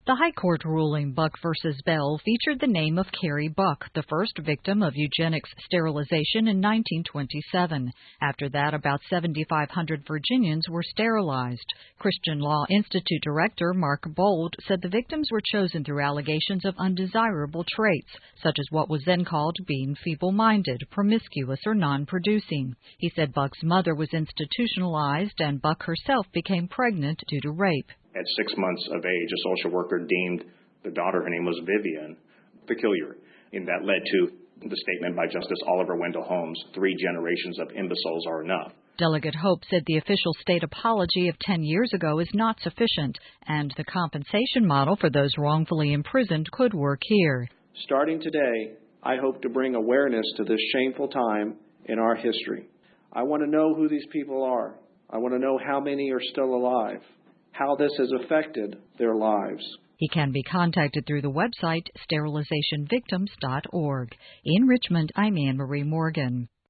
The High Court ruling Buck v. Bell featured the name of Carrie Buck, the first victim of eugenics sterilization in 1927. After that, about 7,500 Virginians were sterilized. Christian Law Institute director Mark Bold said the victims were chosen through allegations of undesirable traits, such as what was then called being feeble-minded, promiscuous, or non-producing. He said Buck's mother was institutionalized and Buck herself became pregnant due to rape. At 6 months of age, a social worker deemed the daughter, her name was Vivian, peculiar. And that led to the statement by Justice Oliver Wendell Holmes, 3 generations of imbeciles are enough. Delegate Hope said the official state apology of 10 years ago is not sufficient, and the compensation model for those wrongfully imprisoned could work here. Starting today, I hope to bring awareness to this shameful time in our history. I want to know who these people are. I want to know how many are still alive, how this has affected their lives. He can be contacted through the website sterilizationvictims.org. In Richmond, I'm Anne Marie Morgan.